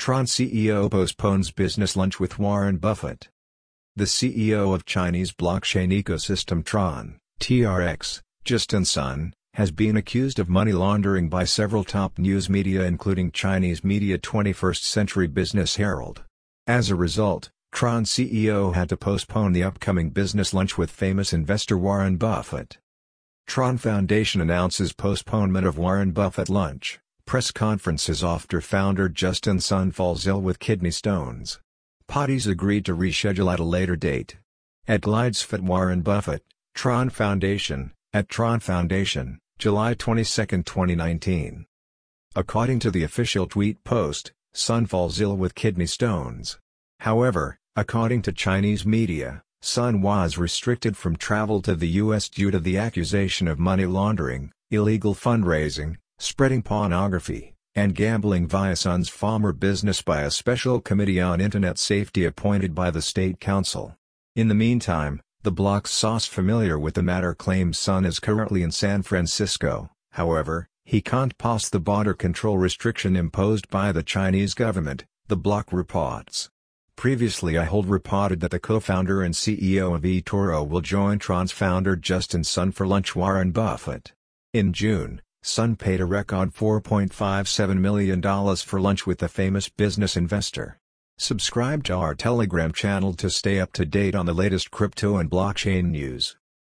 Tron CEO postpones business lunch with Warren Buffett. The CEO of Chinese blockchain ecosystem Tron, TRX, Justin Sun, has been accused of money laundering by several top news media including Chinese media 21st Century Business Herald. As a result, Tron CEO had to postpone the upcoming business lunch with famous investor Warren Buffett. Tron Foundation announces postponement of Warren Buffett lunch. Press conferences after founder Justin Sun falls ill with kidney stones. Parties agreed to reschedule at a later date. At GlidesFit Warren Buffett, Tron Foundation, at Tron Foundation, July 22, 2019. According to the official tweet post, Sun falls ill with kidney stones. However, according to Chinese media, Sun was restricted from travel to the U.S. due to the accusation of money laundering, illegal fundraising, spreading pornography, and gambling via Sun's former business by a special committee on Internet safety appointed by the State Council. In the meantime, the block's source familiar with the matter claims Sun is currently in San Francisco. However, he can't pass the border control restriction imposed by the Chinese government, the block reports. Previously Ahold reported that the co-founder and CEO of eToro will join Tron's founder Justin Sun for lunch. Warren Buffett. In June, Sun paid a record $4.57 million for lunch with the famous business investor. Subscribe to our Telegram channel to stay up to date on the latest crypto and blockchain news.